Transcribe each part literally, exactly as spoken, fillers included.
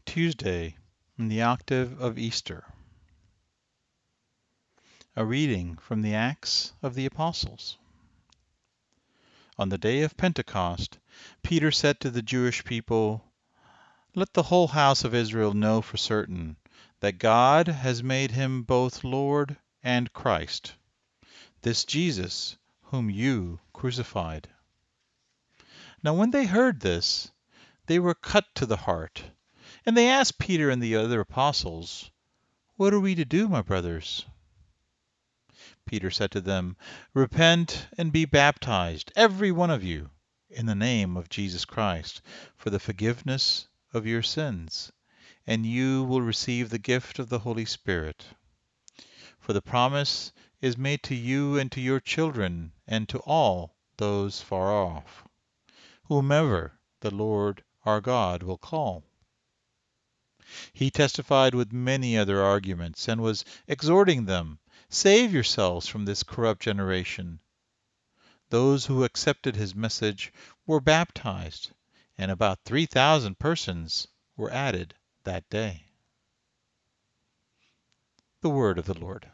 Tuesday in the octave of Easter. A reading from the Acts of the Apostles. On the day of Pentecost, Peter said to the Jewish people, "Let the whole house of Israel know for certain that God has made him both Lord and Christ, this Jesus whom you crucified." Now when they heard this, they were cut to the heart, and they asked Peter and the other apostles, "What are we to do, my brothers?" Peter said to them, "Repent and be baptized, every one of you, in the name of Jesus Christ, for the forgiveness of your sins, and you will receive the gift of the Holy Spirit. For the promise is made to you and to your children and to all those far off, whomever the Lord our God will call." He testified with many other arguments, and was exhorting them, "Save yourselves from this corrupt generation." Those who accepted his message were baptized, and about three thousand persons were added that day. The word of the Lord.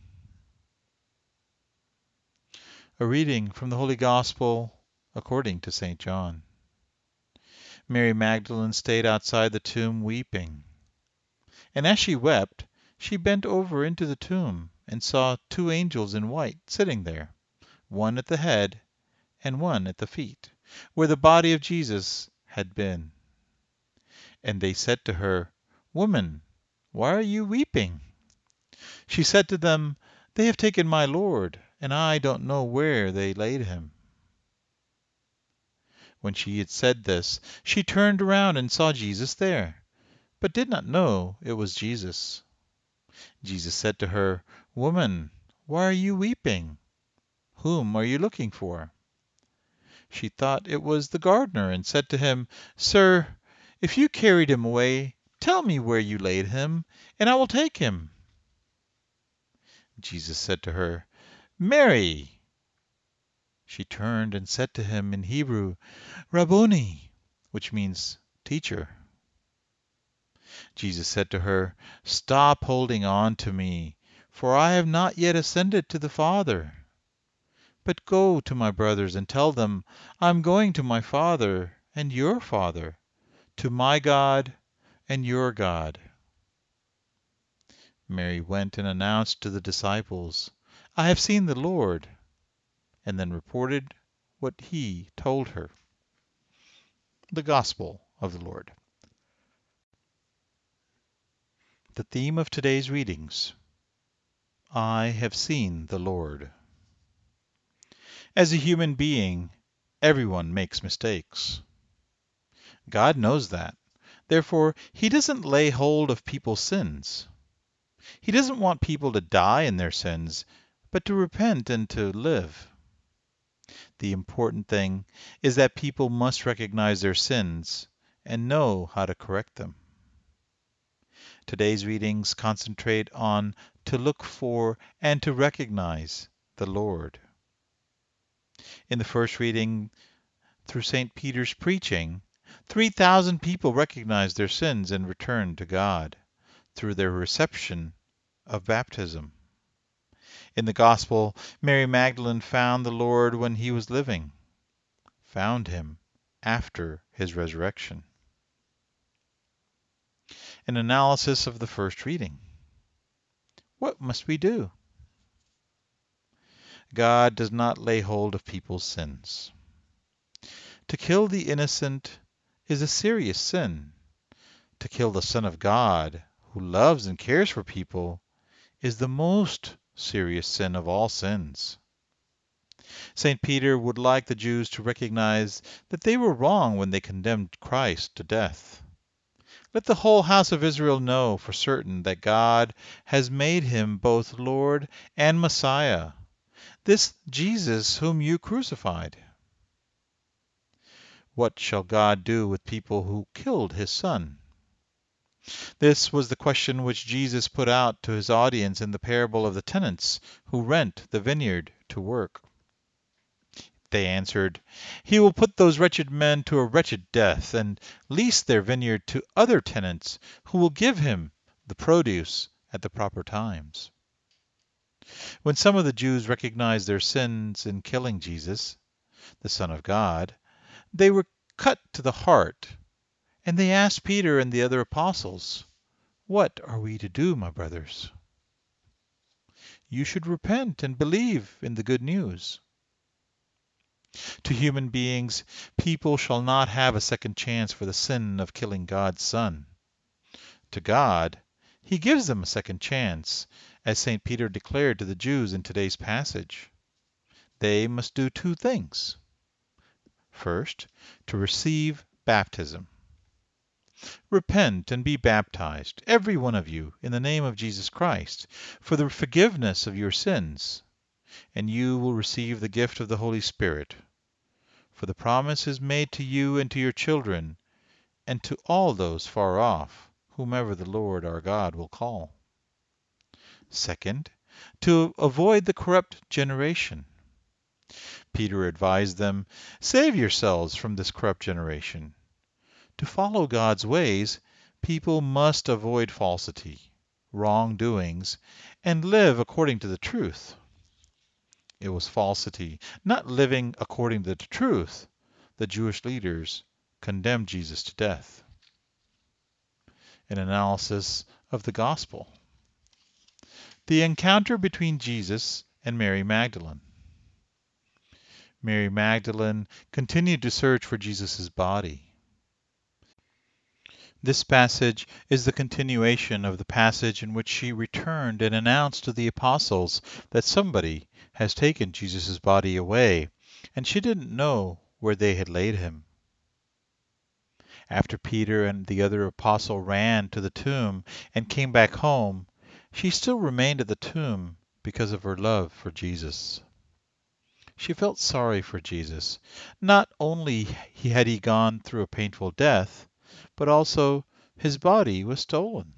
A reading from the Holy Gospel according to Saint John. Mary Magdalene stayed outside the tomb weeping. And as she wept, she bent over into the tomb and saw two angels in white sitting there, one at the head and one at the feet, where the body of Jesus had been. And they said to her, "Woman, why are you weeping?" She said to them, "They have taken my Lord, and I don't know where they laid him." When she had said this, she turned around and saw Jesus there, but did not know it was Jesus. Jesus said to her, "Woman, why are you weeping? Whom are you looking for?" She thought it was the gardener, and said to him, "Sir, if you carried him away, tell me where you laid him, and I will take him." Jesus said to her, "Mary." She turned and said to him in Hebrew, "Rabboni," which means teacher. Jesus said to her, "Stop holding on to me, for I have not yet ascended to the Father. But go to my brothers and tell them, I am going to my Father and your Father, to my God and your God." Mary went and announced to the disciples, "I have seen the Lord," and then reported what he told her. The Gospel of the Lord. The theme of today's readings: I have seen the Lord. As a human being, everyone makes mistakes. God knows that. Therefore, he doesn't lay hold of people's sins. He doesn't want people to die in their sins, but to repent and to live. The important thing is that people must recognize their sins and know how to correct them. Today's readings concentrate on to look for and to recognize the Lord. In the first reading, through Saint Peter's preaching, three thousand people recognized their sins and returned to God through their reception of baptism. In the Gospel, Mary Magdalene found the Lord when he was living, found him after his resurrection. An analysis of the first reading. What must we do? God does not lay hold of people's sins. To kill the innocent is a serious sin. To kill the Son of God, who loves and cares for people, is the most serious sin of all sins. Saint Peter would like the Jews to recognize that they were wrong when they condemned Christ to death. Let the whole house of Israel know for certain that God has made him both Lord and Messiah, this Jesus whom you crucified. What shall God do with people who killed his Son? This was the question which Jesus put out to his audience in the parable of the tenants who rent the vineyard to work. they answered. "He will put those wretched men to a wretched death, and lease their vineyard to other tenants, who will give him the produce at the proper times." When some of the Jews recognized their sins in killing Jesus, the Son of God, they were cut to the heart, and they asked Peter and the other apostles, "What are we to do, my brothers?" "You should repent and believe in the good news." To human beings, people shall not have a second chance for the sin of killing God's Son. To God, He gives them a second chance, as Saint Peter declared to the Jews in today's passage. They must do two things. First, to receive baptism. Repent and be baptized, every one of you, in the name of Jesus Christ, for the forgiveness of your sins, and you will receive the gift of the Holy Spirit. For the promise is made to you and to your children, and to all those far off, whomever the Lord our God will call. Second, to avoid the corrupt generation. Peter advised them, "Save yourselves from this corrupt generation." To follow God's ways, people must avoid falsity, wrongdoings, and live according to the truth. It was falsity, not living according to the truth. The Jewish leaders condemned Jesus to death. An analysis of the Gospel. The encounter between Jesus and Mary Magdalene. Mary Magdalene continued to search for Jesus' body. This passage is the continuation of the passage in which she returned and announced to the apostles that somebody has taken Jesus' body away, and she didn't know where they had laid him. After Peter and the other apostle ran to the tomb and came back home, she still remained at the tomb because of her love for Jesus. She felt sorry for Jesus. Not only had he gone through a painful death, but also his body was stolen.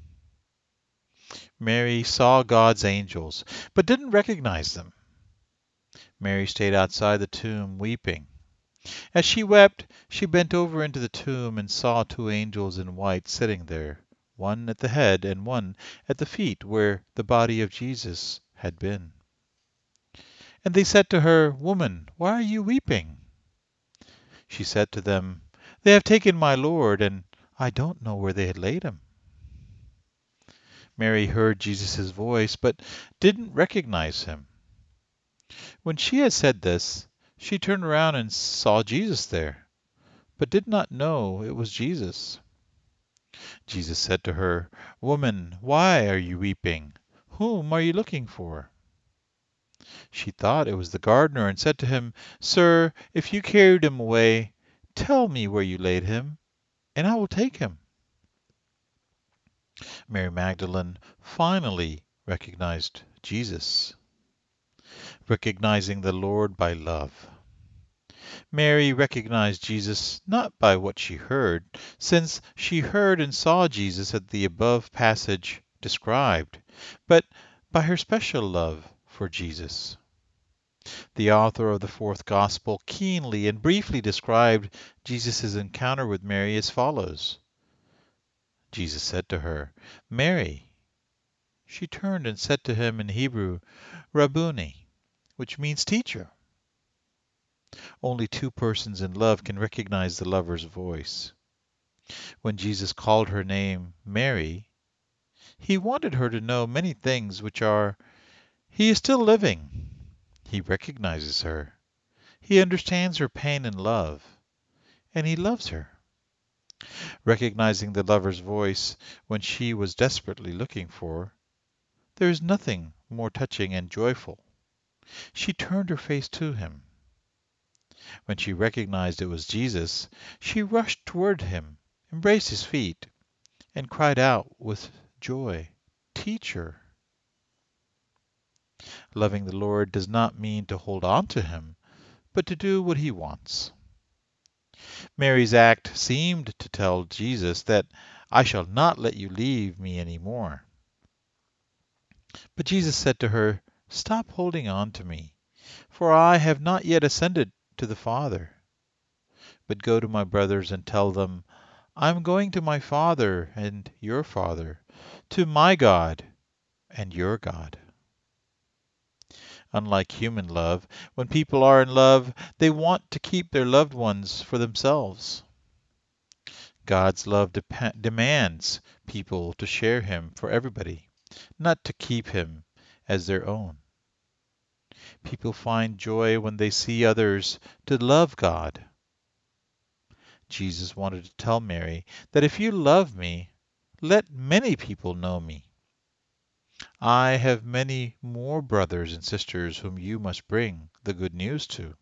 Mary saw God's angels, but didn't recognize them. Mary stayed outside the tomb weeping. As she wept, she bent over into the tomb and saw two angels in white sitting there, one at the head and one at the feet where the body of Jesus had been. And they said to her, "Woman, why are you weeping?" She said to them, "They have taken my Lord, and I don't know where they had laid him." Mary heard Jesus' voice, but didn't recognize him. When she had said this, she turned around and saw Jesus there, but did not know it was Jesus. Jesus said to her, "Woman, why are you weeping? Whom are you looking for?" She thought it was the gardener, and said to him, "Sir, if you carried him away, tell me where you laid him, and I will take him." Mary Magdalene finally recognized Jesus, recognizing the Lord by love. Mary recognized Jesus not by what she heard, since she heard and saw Jesus at the above passage described, but by her special love for Jesus. The author of the fourth Gospel keenly and briefly described Jesus' encounter with Mary as follows. Jesus said to her, "Mary." She turned and said to him in Hebrew, "Rabboni," which means teacher. Only two persons in love can recognize the lover's voice. When Jesus called her name Mary, he wanted her to know many things which are, he is still living. He recognizes her. He understands her pain and love, and he loves her. Recognizing the lover's voice when she was desperately looking for, there is nothing more touching and joyful. She turned her face to him. When she recognized it was Jesus, she rushed toward him, embraced his feet, and cried out with joy, "Teacher!" Loving the Lord does not mean to hold on to him, but to do what he wants. Mary's act seemed to tell Jesus that I shall not let you leave me any more. But Jesus said to her, "Stop holding on to me. For I have not yet ascended to the Father. But go to my brothers and tell them, I am going to my Father and your Father, to my God and your God. Unlike human love, when people are in love, they want to keep their loved ones for themselves. God's love dep- demands people to share Him for everybody, not to keep Him as their own. People find joy when they see others to love God. Jesus wanted to tell Mary that if you love me, let many people know me. I have many more brothers and sisters whom you must bring the good news to.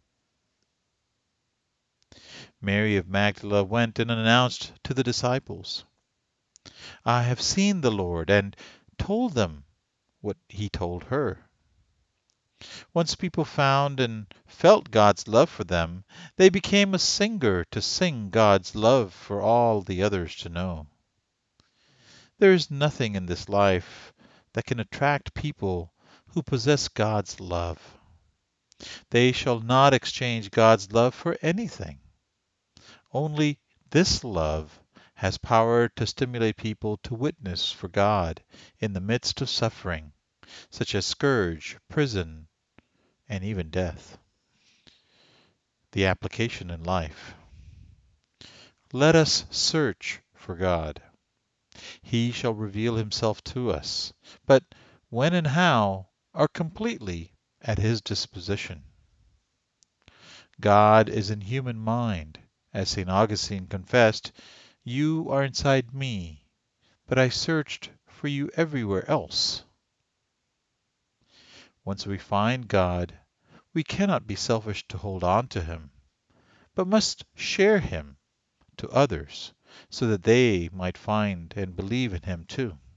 Mary of Magdala went and announced to the disciples, I have seen the Lord, and told them what he told her. Once people found and felt God's love for them, they became a singer to sing God's love for all the others to know. There is nothing in this life that can attract people who possess God's love. They shall not exchange God's love for anything. Only this love has power to stimulate people to witness for God in the midst of suffering, such as scourge, prison, and even death. The application in life. Let us search for God. He shall reveal himself to us, but when and how are completely at his disposition. God is in human mind. As Saint Augustine confessed, you are inside me, but I searched for you everywhere else. Once we find God, we cannot be selfish to hold on to him, but must share him to others so that they might find and believe in him too.